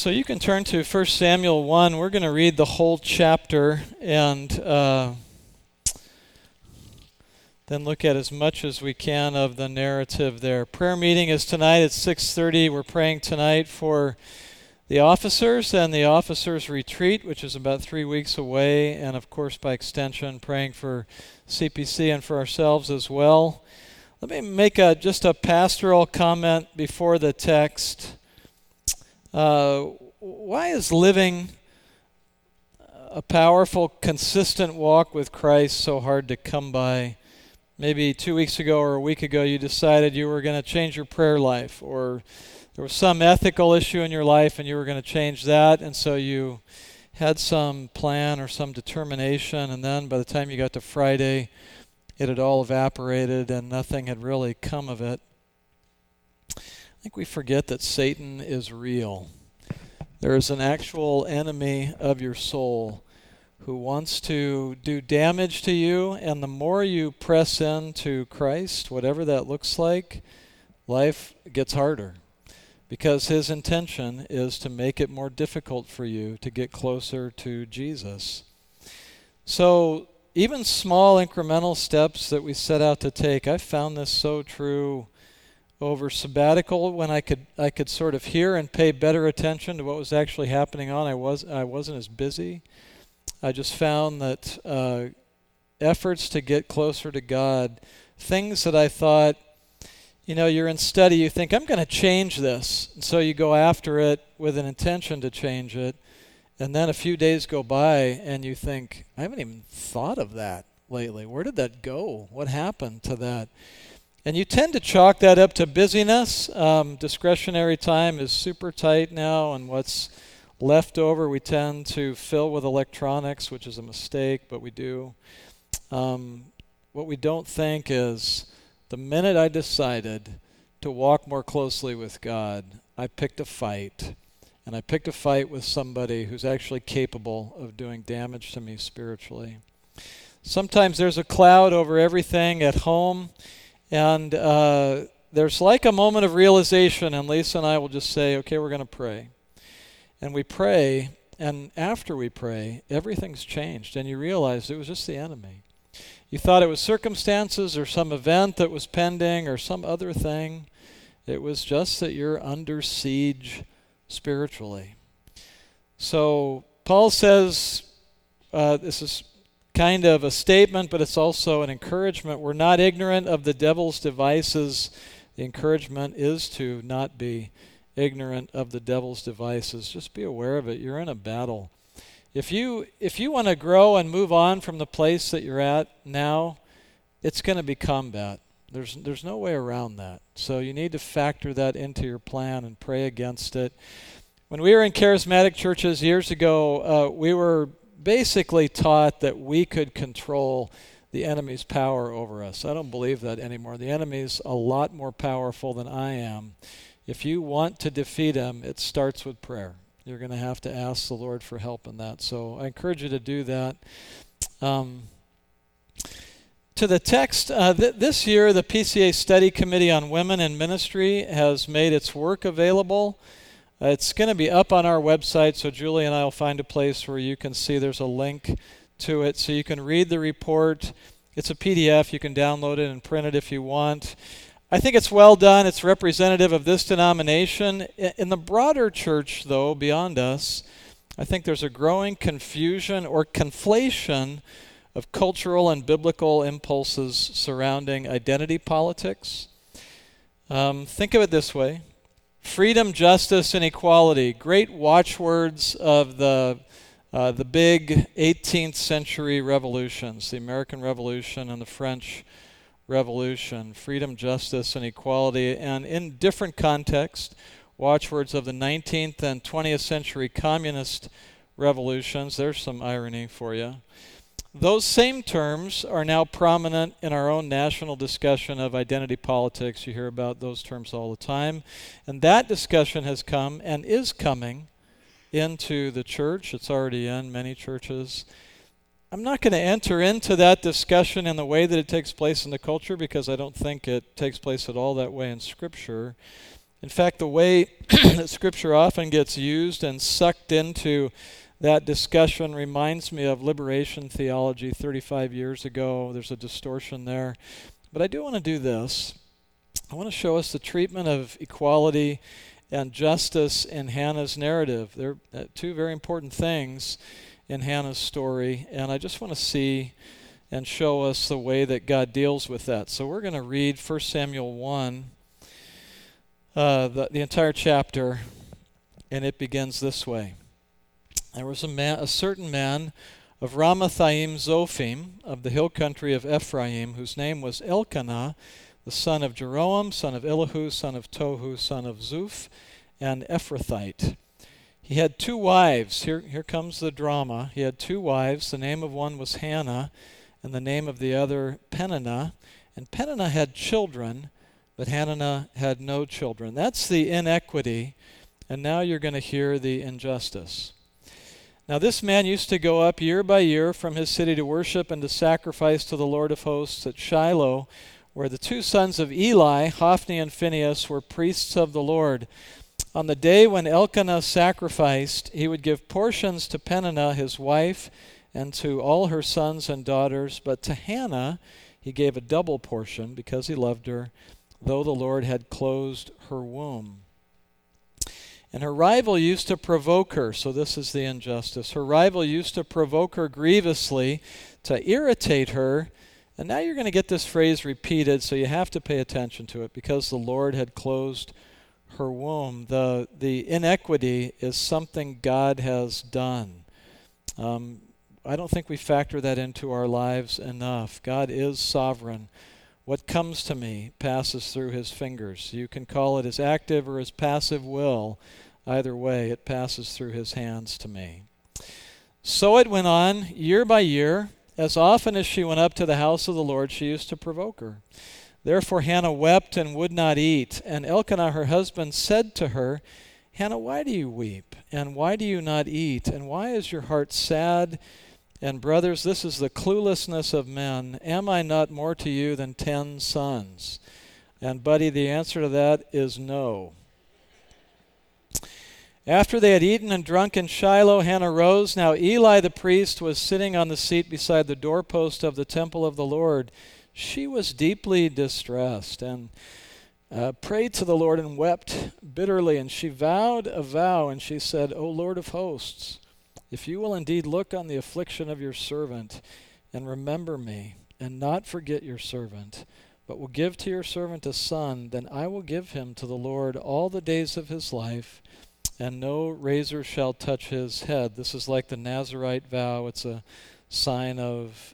So you can turn to 1 Samuel 1. We're going to read the whole chapter and then look at as much as we can of the narrative there. Prayer meeting is tonight at 6:30. We're praying tonight for the officers and the officers' retreat, which is about 3 weeks away, and of course by extension praying for CPC and for ourselves as well. Let me make just a pastoral comment before the text. Why is living a powerful, consistent walk with Christ so hard to come by? Maybe 2 weeks ago or a week ago you decided you were going to change your prayer life, or there was some ethical issue in your life and you were going to change that, and so you had some plan or some determination, and then by the time you got to Friday, it had all evaporated and nothing had really come of it. I think we forget that Satan is real. There is an actual enemy of your soul who wants to do damage to you, and the more you press into Christ, whatever that looks like, life gets harder, because his intention is to make it more difficult for you to get closer to Jesus. So even small incremental steps that we set out to take, I found this so true over sabbatical, when I could sort of hear and pay better attention to what was actually happening on. I wasn't as busy. I just found that efforts to get closer to God, things that I thought, you're in study, you think, I'm going to change this. And so you go after it with an intention to change it. And then a few days go by and you think, I haven't even thought of that lately. Where did that go? What happened to that? And you tend to chalk that up to busyness. Discretionary time is super tight now, and what's left over we tend to fill with electronics, which is a mistake, but we do. What we don't think is, the minute I decided to walk more closely with God, I picked a fight. And I picked a fight with somebody who's actually capable of doing damage to me spiritually. Sometimes there's a cloud over everything at home, and there's like a moment of realization, and Lisa and I will just say, okay, we're going to pray. And we pray, and after we pray, everything's changed, and you realize it was just the enemy. You thought it was circumstances or some event that was pending or some other thing. It was just that you're under siege spiritually. So Paul says, this is kind of a statement, but it's also an encouragement. We're not ignorant of the devil's devices. The encouragement is to not be ignorant of the devil's devices. Just be aware of it. You're in a battle. If you want to grow and move on from the place that you're at now, it's going to be combat. There's no way around that. So you need to factor that into your plan and pray against it. When we were in charismatic churches years ago, we were basically taught that we could control the enemy's power over us. I don't believe that anymore. The enemy's a lot more powerful than I am. If you want to defeat him, it starts with prayer. You're going to have to ask the Lord for help in that. So I encourage you to do that. To the text, this year the PCA Study Committee on Women in Ministry has made its work available. It's going to be up on our website, so Julie and I will find a place where you can see there's a link to it, so you can read the report. It's a PDF. You can download it and print it if you want. I think it's well done. It's representative of this denomination. In the broader church, though, beyond us, I think there's a growing confusion or conflation of cultural and biblical impulses surrounding identity politics. Think of it this way. Freedom, justice, and equality, great watchwords of the big 18th century revolutions, the American Revolution and the French Revolution, freedom, justice, and equality, and in different contexts, watchwords of the 19th and 20th century communist revolutions. There's some irony for you. Those same terms are now prominent in our own national discussion of identity politics. You hear about those terms all the time. And that discussion has come and is coming into the church. It's already in many churches. I'm not going to enter into that discussion in the way that it takes place in the culture, because I don't think it takes place at all that way in Scripture. In fact, the way that Scripture often gets used and sucked into that discussion reminds me of liberation theology 35 years ago. There's a distortion there. But I do want to do this. I want to show us the treatment of equality and justice in Hannah's narrative. They're two very important things in Hannah's story, and I just want to see and show us the way that God deals with that. So we're going to read 1 Samuel 1, the entire chapter, and it begins this way. There was a certain man of Ramathaim Zophim, of the hill country of Ephraim, whose name was Elkanah, the son of Jeroham, son of Elihu, son of Tohu, son of Zuph, an Ephrathite. He had two wives. Here comes the drama. He had two wives. The name of one was Hannah, and the name of the other Peninnah. And Peninnah had children, but Hannah had no children. That's the inequity, and now you're going to hear the injustice. Now this man used to go up year by year from his city to worship and to sacrifice to the Lord of hosts at Shiloh, where the two sons of Eli, Hophni and Phinehas, were priests of the Lord. On the day when Elkanah sacrificed, he would give portions to Peninnah, his wife, and to all her sons and daughters, but to Hannah he gave a double portion because he loved her, though the Lord had closed her womb. And her rival used to provoke her, so this is the injustice. Her rival used to provoke her grievously to irritate her, and now you're going to get this phrase repeated, so you have to pay attention to it, because the Lord had closed her womb. The inequity is something God has done. I don't think we factor that into our lives enough. God is sovereign. What comes to me passes through his fingers. You can call it his active or his passive will. Either way, it passes through his hands to me. So it went on year by year. As often as she went up to the house of the Lord, she used to provoke her. Therefore Hannah wept and would not eat. And Elkanah her husband said to her, Hannah, why do you weep? And why do you not eat? And why is your heart sad? And brothers, this is the cluelessness of men. Am I not more to you than 10 sons? And buddy, the answer to that is no. After they had eaten and drunk in Shiloh, Hannah rose. Now Eli the priest was sitting on the seat beside the doorpost of the temple of the Lord. She was deeply distressed and prayed to the Lord and wept bitterly. And she vowed a vow, and she said, O Lord of hosts, if you will indeed look on the affliction of your servant and remember me and not forget your servant, but will give to your servant a son, then I will give him to the Lord all the days of his life, and no razor shall touch his head. This is like the Nazirite vow. It's a sign of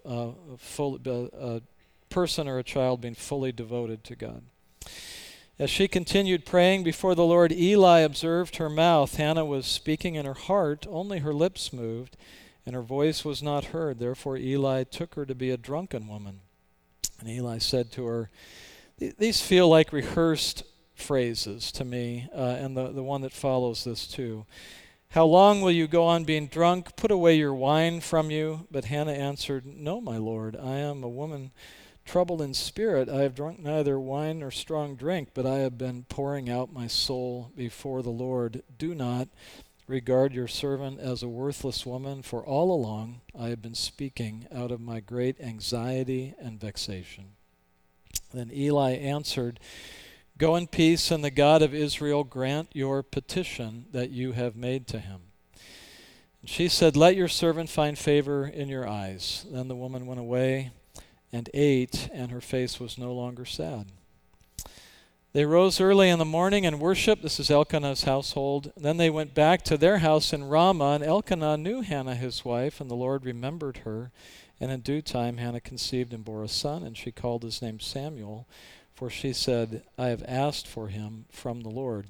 a person or a child being fully devoted to God. As she continued praying before the Lord, Eli observed her mouth. Hannah was speaking in her heart, only her lips moved, and her voice was not heard. Therefore Eli took her to be a drunken woman. And Eli said to her, these feel like rehearsed phrases to me, and the one that follows this too. How long will you go on being drunk? Put away your wine from you. But Hannah answered, No, my Lord, I am a woman troubled in spirit. I have drunk neither wine nor strong drink, but I have been pouring out my soul before the Lord. Do not regard your servant as a worthless woman, for all along I have been speaking out of my great anxiety and vexation. Then Eli answered, Go in peace, and the God of Israel grant your petition that you have made to him. And she said, Let your servant find favor in your eyes. Then the woman went away and ate, and her face was no longer sad. They rose early in the morning and worshiped. This is Elkanah's household. Then they went back to their house in Ramah, and Elkanah knew Hannah his wife, and the Lord remembered her. And in due time Hannah conceived and bore a son, and she called his name Samuel, for she said, I have asked for him from the Lord.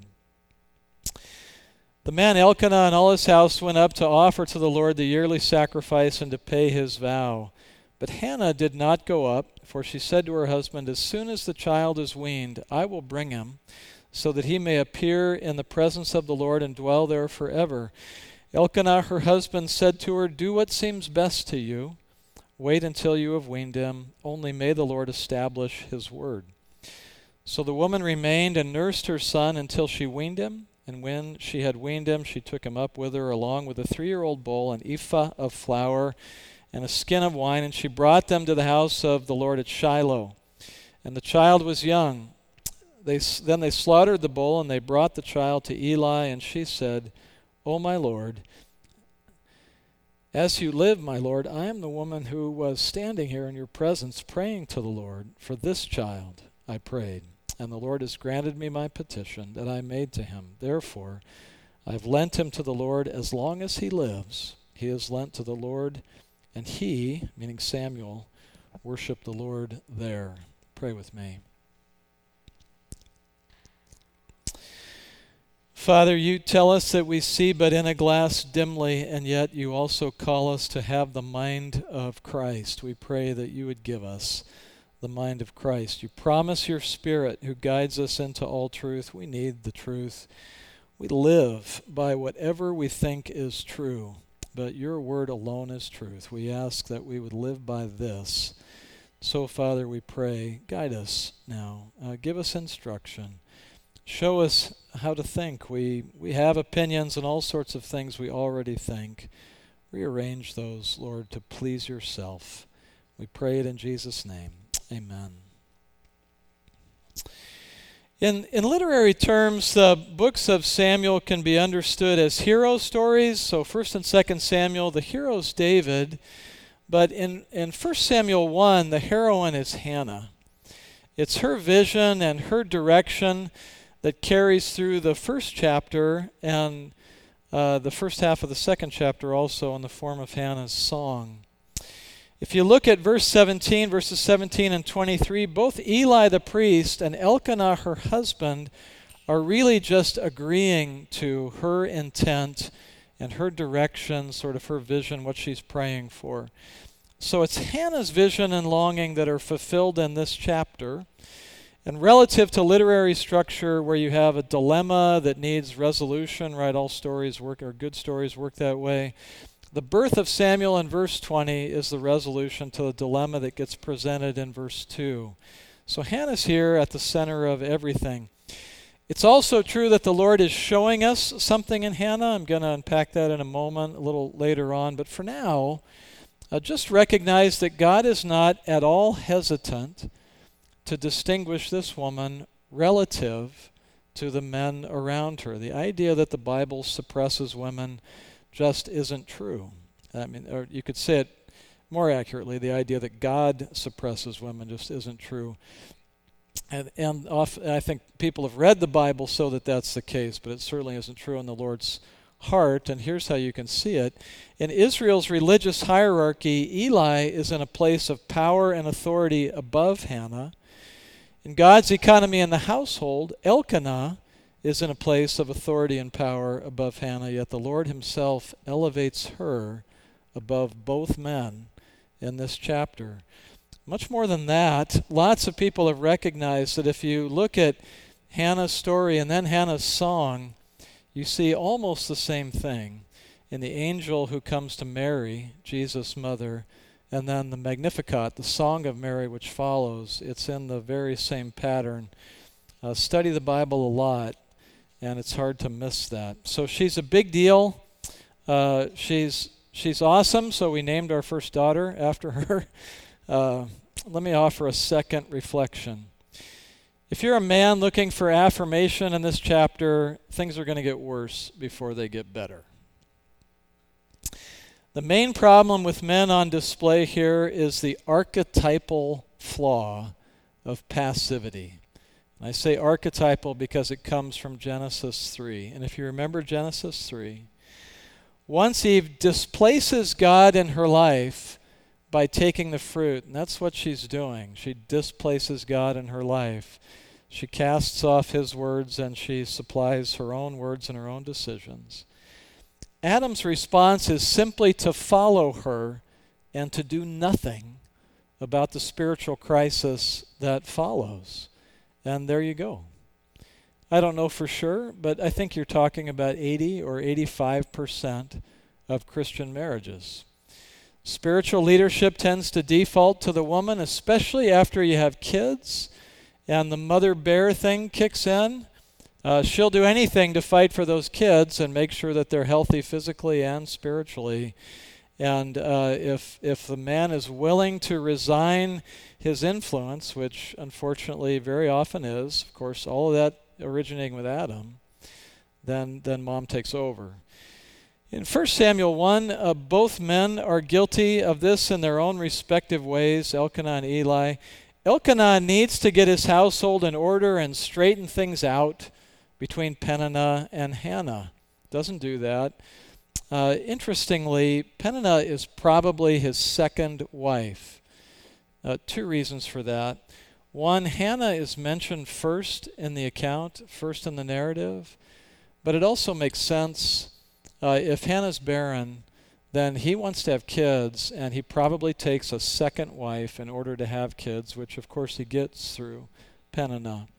The man Elkanah and all his house went up to offer to the Lord the yearly sacrifice and to pay his vow. But Hannah did not go up, for she said to her husband, As soon as the child is weaned, I will bring him, so that he may appear in the presence of the Lord and dwell there forever. Elkanah, her husband, said to her, Do what seems best to you. Wait until you have weaned him. Only may the Lord establish his word. So the woman remained and nursed her son until she weaned him. And when she had weaned him, she took him up with her along with a 3-year-old bull, an ephah of flour, and a skin of wine, and she brought them to the house of the Lord at Shiloh. And the child was young. Then they slaughtered the bull, and they brought the child to Eli, and she said, "O my Lord, as you live, my Lord, I am the woman who was standing here in your presence praying to the Lord. For this child I prayed, and the Lord has granted me my petition that I made to him. Therefore I have lent him to the Lord as long as he lives. He is lent to the Lord." And he, meaning Samuel, worshiped the Lord there. Pray with me. Father, you tell us that we see but in a glass dimly, and yet you also call us to have the mind of Christ. We pray that you would give us the mind of Christ. You promise your Spirit who guides us into all truth. We need the truth. We live by whatever we think is true, but your word alone is truth. We ask that we would live by this. So, Father, we pray, guide us now. Give us instruction. Show us how to think. We have opinions and all sorts of things we already think. Rearrange those, Lord, to please yourself. We pray it in Jesus' name. Amen. In literary terms, the books of Samuel can be understood as hero stories. So 1 and 2 Samuel, the hero's David. But in 1 Samuel 1, the heroine is Hannah. It's her vision and her direction that carries through the first chapter and the first half of the second chapter also in the form of Hannah's song. If you look at verses 17 and 23, both Eli the priest and Elkanah, her husband, are really just agreeing to her intent and her direction, sort of her vision, what she's praying for. So it's Hannah's vision and longing that are fulfilled in this chapter. And relative to literary structure, where you have a dilemma that needs resolution, right? All stories work, or good stories work that way. The birth of Samuel in verse 20 is the resolution to the dilemma that gets presented in verse 2. So Hannah's here at the center of everything. It's also true that the Lord is showing us something in Hannah. I'm going to unpack that in a moment, a little later on. But for now, just recognize that God is not at all hesitant to distinguish this woman relative to the men around her. The idea that the Bible suppresses women just isn't true. I mean, or you could say it more accurately, the idea that God suppresses women just isn't true. And often, I think people have read the Bible so that that's the case, but it certainly isn't true in the Lord's heart. And here's how you can see it. In Israel's religious hierarchy, Eli is in a place of power and authority above Hannah. In God's economy in the household, Elkanah is in a place of authority and power above Hannah, yet the Lord himself elevates her above both men in this chapter. Much more than that, lots of people have recognized that if you look at Hannah's story and then Hannah's song, you see almost the same thing in the angel who comes to Mary, Jesus' mother, and then the Magnificat, the Song of Mary, which follows. It's in the very same pattern. Study the Bible a lot, and it's hard to miss that. So she's a big deal. She's awesome, so we named our first daughter after her. Let me offer a second reflection. If you're a man looking for affirmation in this chapter, things are going to get worse before they get better. The main problem with men on display here is the archetypal flaw of passivity. And I say archetypal because it comes from Genesis 3. And if you remember Genesis 3, once Eve displaces God in her life by taking the fruit, and that's what she's doing. She displaces God in her life. She casts off his words and she supplies her own words and her own decisions. Adam's response is simply to follow her and to do nothing about the spiritual crisis that follows. And there you go. I don't know for sure, but I think you're talking about 80 or 85% of Christian marriages. Spiritual leadership tends to default to the woman, especially after you have kids and the mother bear thing kicks in, she'll do anything to fight for those kids and make sure that they're healthy physically and spiritually. And if the man is willing to resign his influence, which unfortunately very often is, of course, all of that originating with Adam, then mom takes over. In 1 Samuel 1, both men are guilty of this in their own respective ways, Elkanah and Eli. Elkanah needs to get his household in order and straighten things out between Peninnah and Hannah. Doesn't do that. Interestingly, Peninnah is probably his second wife. Two reasons for that. One, Hannah is mentioned first in the account, first in the narrative, but it also makes sense. If Hannah's barren, then he wants to have kids, and he probably takes a second wife in order to have kids, which of course he gets through Peninnah.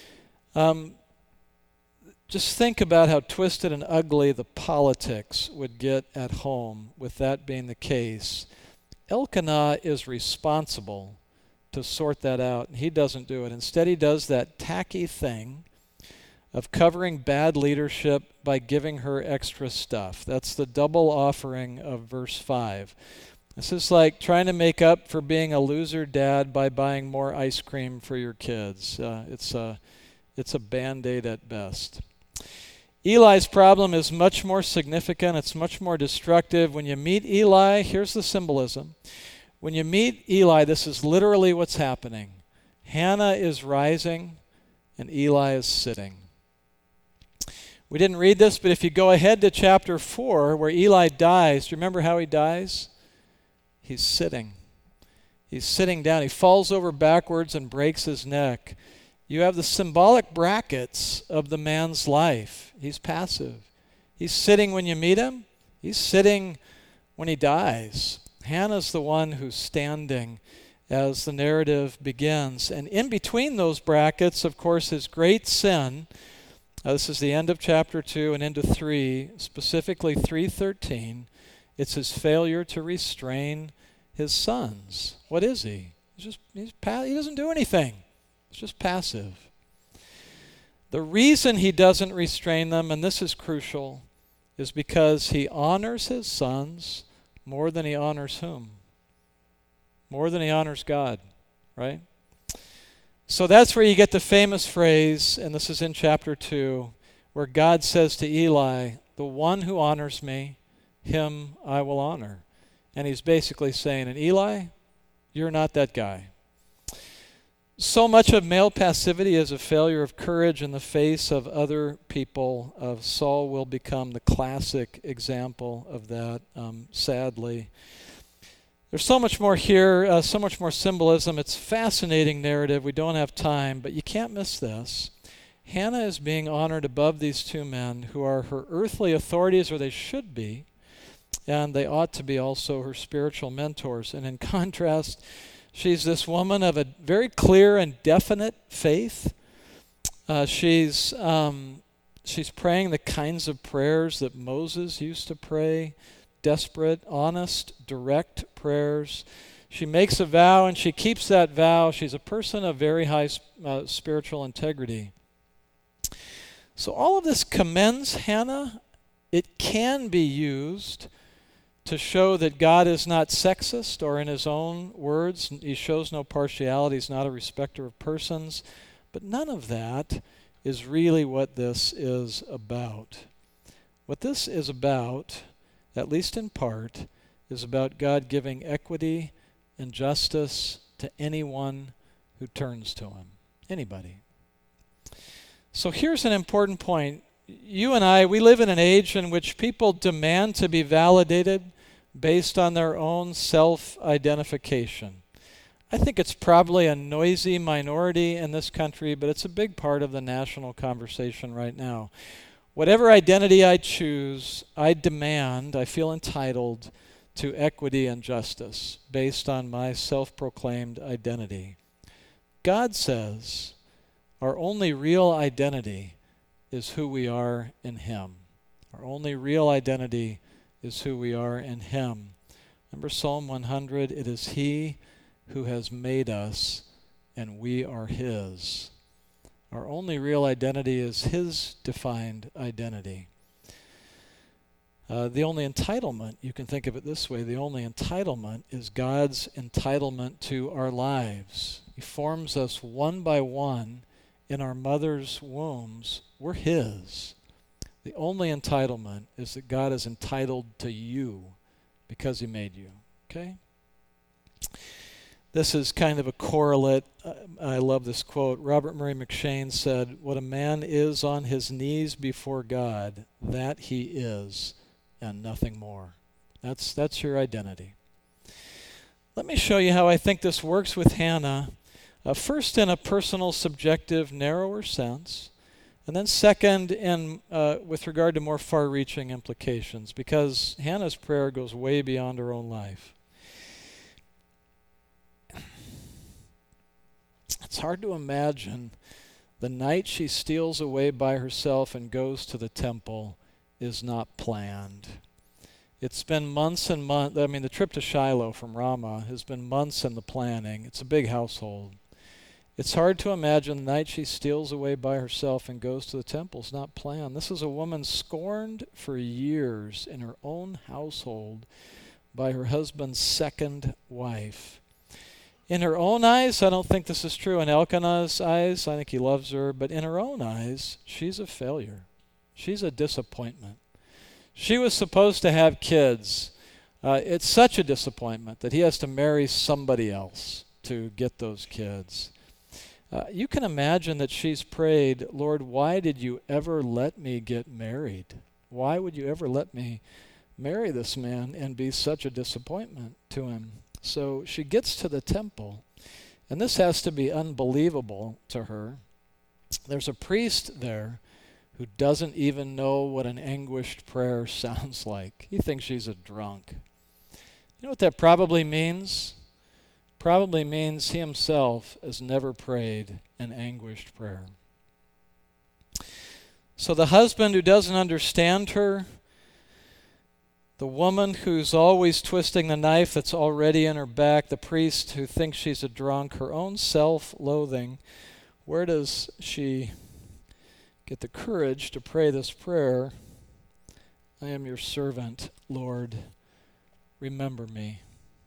Just think about how twisted and ugly the politics would get at home with that being the case. Elkanah is responsible to sort that out, and he doesn't do it. Instead, he does that tacky thing of covering bad leadership by giving her extra stuff. That's the double offering of verse 5. This is like trying to make up for being a loser dad by buying more ice cream for your kids. It's a Band-Aid at best. Eli's problem is much more significant. It's much more destructive. When you meet Eli, here's the symbolism. When you meet Eli, this is literally what's happening. Hannah is rising and Eli is sitting. We didn't read this, but if you go ahead to chapter 4, where Eli dies, do you remember how he dies? He's sitting. He's sitting down. He falls over backwards and breaks his neck. You have the symbolic brackets of the man's life. He's passive. He's sitting when you meet him. He's sitting when he dies. Hannah's the one who's standing as the narrative begins. And in between those brackets, of course, his great sin. This is the end of chapter 2 and into 3, specifically 3:13. It's his failure to restrain his sons. What is he? He doesn't do anything. He's just passive. The reason he doesn't restrain them, and this is crucial, is because he honors his sons more than he honors whom? More than he honors God, right? So that's where you get the famous phrase, and this is in chapter 2, where God says to Eli, the one who honors me, him I will honor. And he's basically saying, and Eli, you're not that guy. So much of male passivity is a failure of courage in the face of other people. Saul will become the classic example of that, sadly. There's so much more here, so much more symbolism. It's a fascinating narrative. We don't have time, but you can't miss this. Hannah is being honored above these two men who are her earthly authorities, or they should be, and they ought to be also her spiritual mentors. And in contrast, she's this woman of a very clear and definite faith. She's praying the kinds of prayers that Moses used to pray. Desperate, honest, direct prayers. She makes a vow and she keeps that vow. She's a person of very high spiritual integrity. So all of this commends Hannah. It can be used to show that God is not sexist, or in his own words, he shows no partiality, he's not a respecter of persons. But none of that is really what this is about. What this is about, at least in part, is about God giving equity and justice to anyone who turns to him. Anybody. So here's an important point. You and I, we live in an age in which people demand to be validated based on their own self-identification. I think it's probably a noisy minority in this country, but it's a big part of the national conversation right now. Whatever identity I choose, I feel entitled to equity and justice based on my self-proclaimed identity. God says our only real identity is who we are in him. Our only real identity is who we are in him. Remember Psalm 100? It is he who has made us and we are His. Our only real identity is His defined identity. The only entitlement, you can think of it this way, the only entitlement is God's entitlement to our lives. He forms us one by one in our mother's wombs. We're His. The only entitlement is that God is entitled to you because He made you. Okay? This is kind of a correlate. I love this quote. Robert Murray McCheyne said, "What a man is on his knees before God, that he is, and nothing more." That's your identity. Let me show you how I think this works with Hannah. First, in a personal, subjective, narrower sense, and then second, in with regard to more far-reaching implications, because Hannah's prayer goes way beyond her own life. It's hard to imagine the night she steals away by herself and goes to the temple is not planned. It's been months and months. I mean, the trip to Shiloh from Ramah has been months in the planning. It's a big household. It's hard to imagine the night she steals away by herself and goes to the temple is not planned. This is a woman scorned for years in her own household by her husband's second wife. In her own eyes, I don't think this is true. In Elkanah's eyes, I think he loves her. But in her own eyes, she's a failure. She's a disappointment. She was supposed to have kids. It's such a disappointment that he has to marry somebody else to get those kids. You can imagine that she's prayed, "Lord, why did you ever let me get married? Why would you ever let me marry this man and be such a disappointment to him?" So she gets to the temple, and this has to be unbelievable to her. There's a priest there who doesn't even know what an anguished prayer sounds like. He thinks she's a drunk. You know what that probably means? Probably means he himself has never prayed an anguished prayer. So the husband who doesn't understand her, the woman who's always twisting the knife that's already in her back, the priest who thinks she's a drunk, her own self-loathing, where does she get the courage to pray this prayer? "I am your servant, Lord, remember me."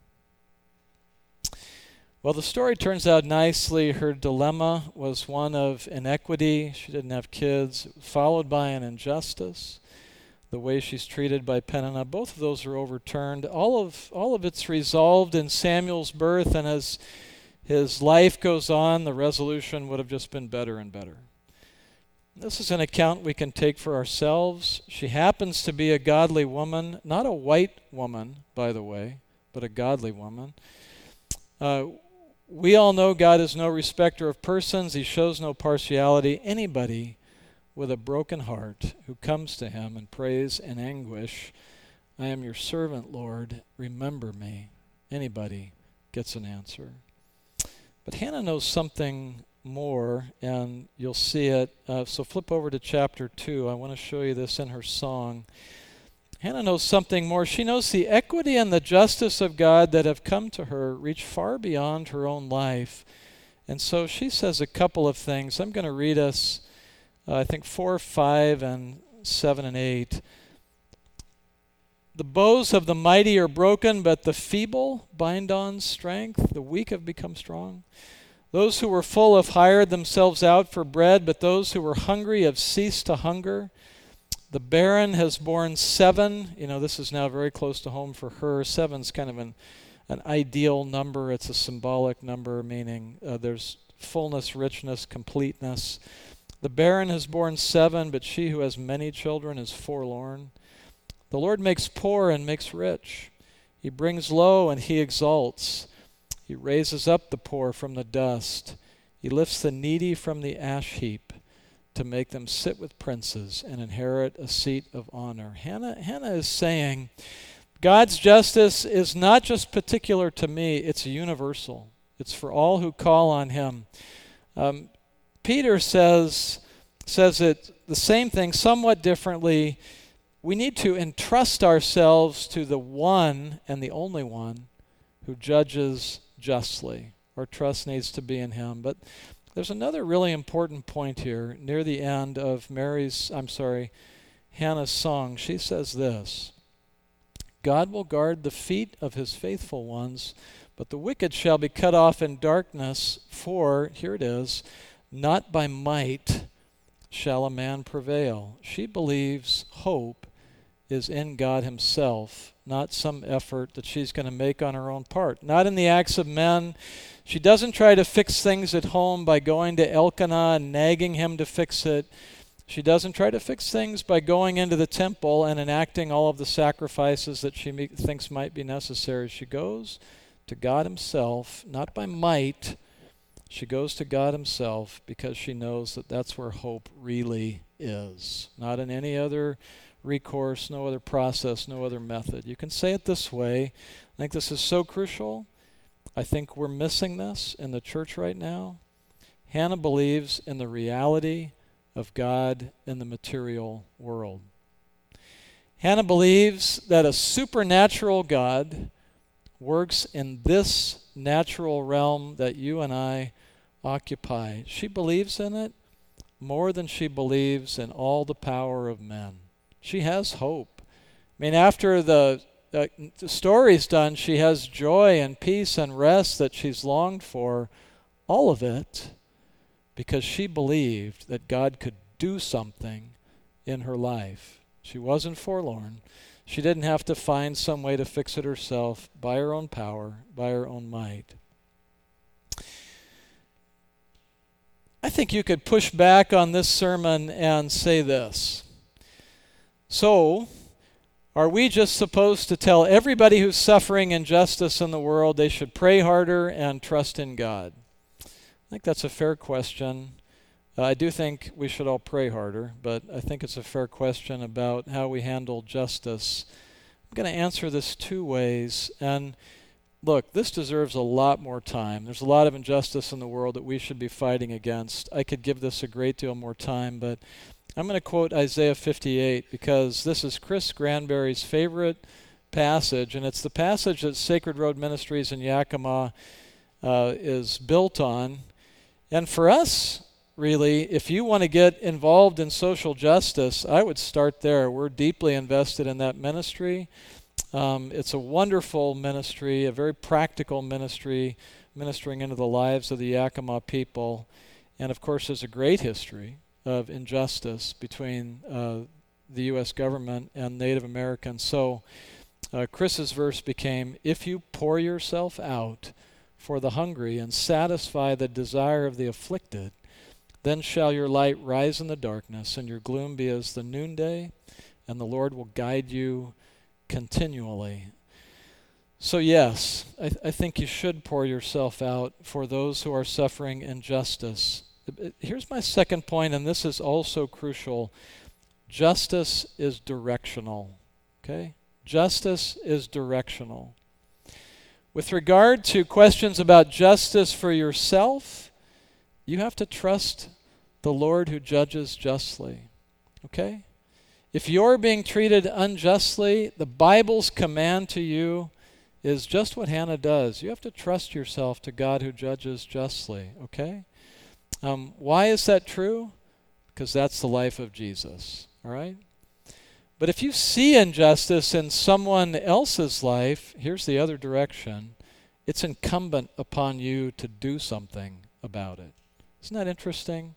Well, the story turns out nicely. Her dilemma was one of inequity. She didn't have kids, followed by an injustice. The way she's treated by Peninnah, both of those are overturned. All of it's resolved in Samuel's birth, and as his life goes on, the resolution would have just been better and better. This is an account we can take for ourselves. She happens to be a godly woman, not a white woman, by the way, but a godly woman. We all know God is no respecter of persons. He shows no partiality. Anybody with a broken heart who comes to him and prays in anguish, "I am your servant, Lord, remember me." Anybody gets an answer. But Hannah knows something more, and you'll see it. So flip over to chapter 2. I want to show you this in her song. Hannah knows something more. She knows the equity and the justice of God that have come to her reach far beyond her own life. And so she says a couple of things. I'm going to read us I think 4, 5, and 7, and 8. "The bows of the mighty are broken, but the feeble bind on strength. The weak have become strong. Those who were full have hired themselves out for bread, but those who were hungry have ceased to hunger. The barren has borne 7." You know, this is now very close to home for her. 7's kind of an ideal number. It's a symbolic number, meaning there's fullness, richness, completeness. "The barren has borne 7, but she who has many children is forlorn. The Lord makes poor and makes rich. He brings low and he exalts. He raises up the poor from the dust. He lifts the needy from the ash heap to make them sit with princes and inherit a seat of honor." Hannah is saying, God's justice is not just particular to me, it's universal. It's for all who call on him. Peter says it the same thing, somewhat differently. We need to entrust ourselves to the one and the only one who judges justly, Our trust needs to be in him. But there's another really important point here near the end of Hannah's song. She says this: God will guard the feet of his faithful ones, but the wicked shall be cut off in darkness, for, here it is, not by might shall a man prevail. She believes hope is in God himself, not some effort that she's going to make on her own part. Not in the acts of men. She doesn't try to fix things at home by going to Elkanah and nagging him to fix it. She doesn't try to fix things by going into the temple and enacting all of the sacrifices that she thinks might be necessary. She goes to God himself, not by might. She goes to God himself because she knows that that's where hope really is. Not in any other recourse, no other process, no other method. You can say it this way. I think this is so crucial. I think we're missing this in the church right now. Hannah believes in the reality of God in the material world. Hannah believes that a supernatural God works in this natural realm that you and I occupy. She believes in it more than she believes in all the power of men. She has hope. I mean, after the story's done, she has joy and peace and rest that she's longed for, all of it because she believed that God could do something in her life. She wasn't forlorn. She didn't have to find some way to fix it herself by her own power, by her own might. I think you could push back on this sermon and say this. So, are we just supposed to tell everybody who's suffering injustice in the world they should pray harder and trust in God? I think that's a fair question. I do think we should all pray harder, but I think it's a fair question about how we handle justice. I'm going to answer this two ways. And look, this deserves a lot more time. There's a lot of injustice in the world that we should be fighting against. I could give this a great deal more time, but I'm going to quote Isaiah 58 because this is Chris Granberry's favorite passage, and it's the passage that Sacred Road Ministries in Yakima is built on. And for us, really, if you want to get involved in social justice, I would start there. We're deeply invested in that ministry. It's a wonderful ministry, a very practical ministry, ministering into the lives of the Yakima people. And of course, there's a great history of injustice between the U.S. government and Native Americans. So Chris's verse became, if you pour yourself out for the hungry and satisfy the desire of the afflicted, then shall your light rise in the darkness and your gloom be as the noonday, and the Lord will guide you continually. So yes, I think you should pour yourself out for those who are suffering injustice. Here's my second point, and this is also crucial. Justice is directional, okay? Justice is directional. With regard to questions about justice for yourself, you have to trust the Lord who judges justly, okay? If you're being treated unjustly, the Bible's command to you is just what Hannah does. You have to trust yourself to God who judges justly, okay? Why is that true? Because that's the life of Jesus, all right? But if you see injustice in someone else's life, here's the other direction. It's incumbent upon you to do something about it. Isn't that interesting?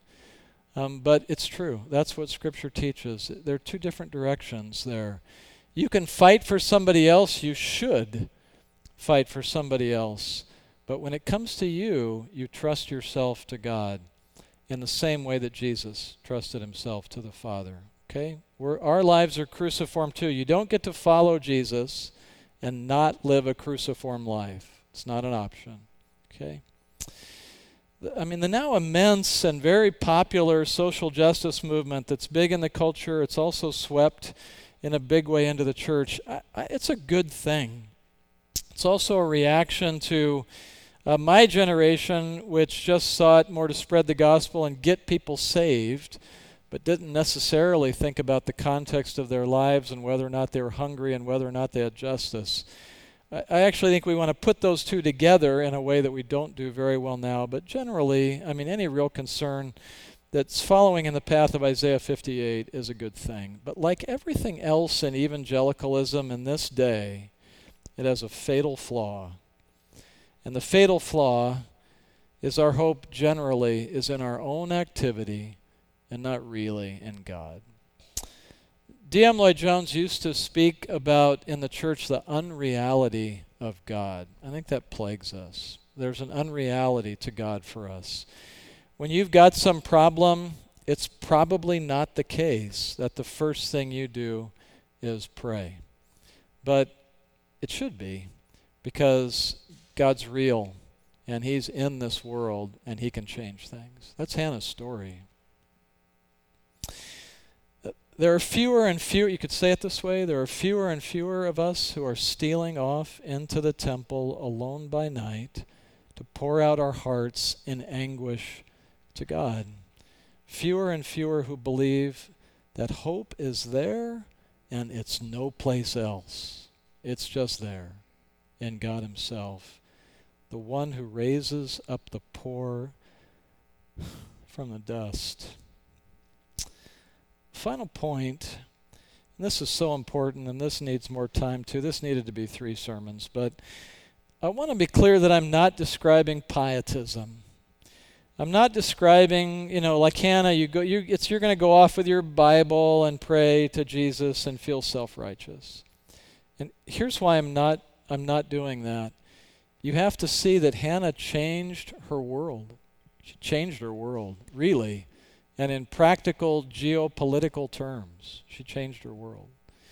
But it's true. That's what Scripture teaches. There are two different directions there. You can fight for somebody else. You should fight for somebody else. But when it comes to you, you trust yourself to God in the same way that Jesus trusted himself to the Father. Okay? Our lives are cruciform too. You don't get to follow Jesus and not live a cruciform life. It's not an option. Okay? I mean, the now immense and very popular social justice movement that's big in the culture, it's also swept in a big way into the church. It's a good thing. It's also a reaction to my generation, which just sought more to spread the gospel and get people saved, but didn't necessarily think about the context of their lives and whether or not they were hungry and whether or not they had justice. I actually think we want to put those two together in a way that we don't do very well now. But generally, I mean, any real concern that's following in the path of Isaiah 58 is a good thing. But like everything else in evangelicalism in this day, it has a fatal flaw. And the fatal flaw is our hope generally is in our own activity and not really in God. D.M. Lloyd-Jones used to speak about in the church the unreality of God. I think that plagues us. There's an unreality to God for us. When you've got some problem, it's probably not the case that the first thing you do is pray. But it should be, because God's real, and He's in this world, and He can change things. That's Hannah's story. There are fewer and fewer, you could say it this way, there are fewer and fewer of us who are stealing off into the temple alone by night to pour out our hearts in anguish to God. Fewer and fewer who believe that hope is there and it's no place else. It's just there in God Himself, the one who raises up the poor from the dust. Final point, and this is so important, and this needs more time too. This needed to be 3 sermons, but I want to be clear that I'm not describing pietism. I'm not describing, like Hannah, you're going to go off with your Bible and pray to Jesus and feel self-righteous. And here's why I'm not doing that. You have to see that Hannah changed her world. She changed her world, really. And in practical geopolitical terms, she changed her world.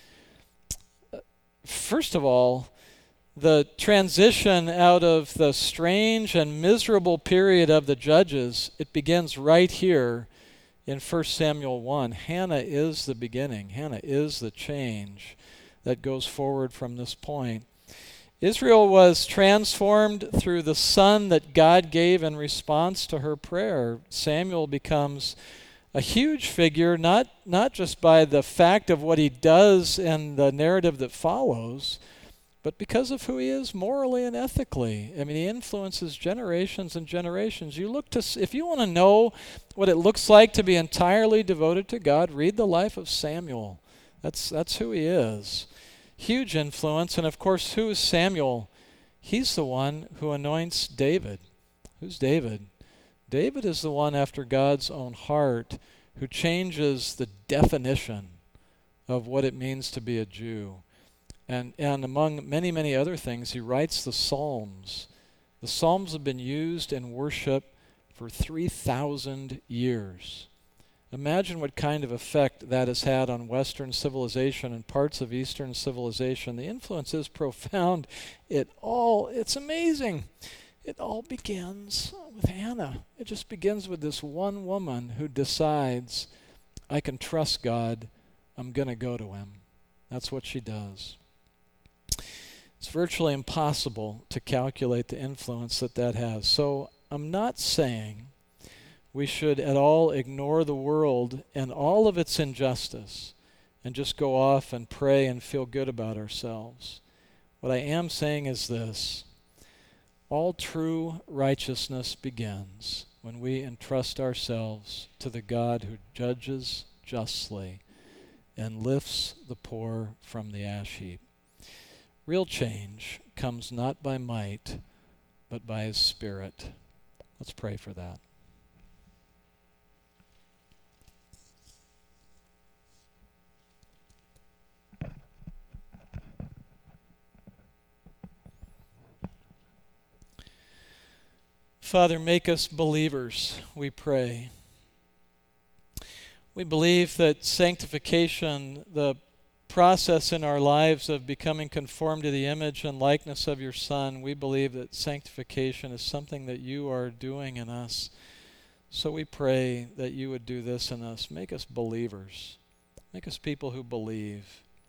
First of all, the transition out of the strange and miserable period of the judges, it begins right here in 1 Samuel 1. Hannah is the beginning. Hannah is the change that goes forward from this point. Israel was transformed through the son that God gave in response to her prayer. Samuel becomes a huge figure, not just by the fact of what he does in the narrative that follows, but because of who he is morally and ethically. I mean, he influences generations and generations. If you want to know what it looks like to be entirely devoted to God, read the life of Samuel. That's who he is. Huge influence. And of course, who is Samuel? He's the one who anoints David. Who's David? David is the one after God's own heart who changes the definition of what it means to be a Jew. And among many, many other things, he writes the Psalms. The Psalms have been used in worship for 3,000 years. Imagine what kind of effect that has had on Western civilization and parts of Eastern civilization. The influence is profound. It's amazing. It all begins with Hannah. It just begins with this one woman who decides, I can trust God. I'm going to go to Him. That's what she does. It's virtually impossible to calculate the influence that has. So I'm not saying we should at all ignore the world and all of its injustice and just go off and pray and feel good about ourselves. What I am saying is this: all true righteousness begins when we entrust ourselves to the God who judges justly and lifts the poor from the ash heap. Real change comes not by might, but by His Spirit. Let's pray for that. Father, make us believers, we pray. We believe that sanctification, the process in our lives of becoming conformed to the image and likeness of your Son, we believe that sanctification is something that you are doing in us. So we pray that you would do this in us. Make us believers. Make us people who believe.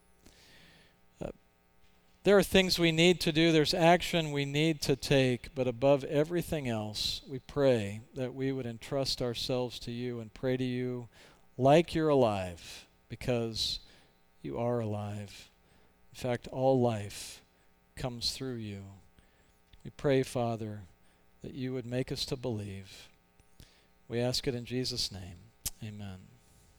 There are things we need to do. There's action we need to take. But above everything else, we pray that we would entrust ourselves to you and pray to you like you're alive, because you are alive. In fact, all life comes through you. We pray, Father, that you would make us to believe. We ask it in Jesus' name. Amen.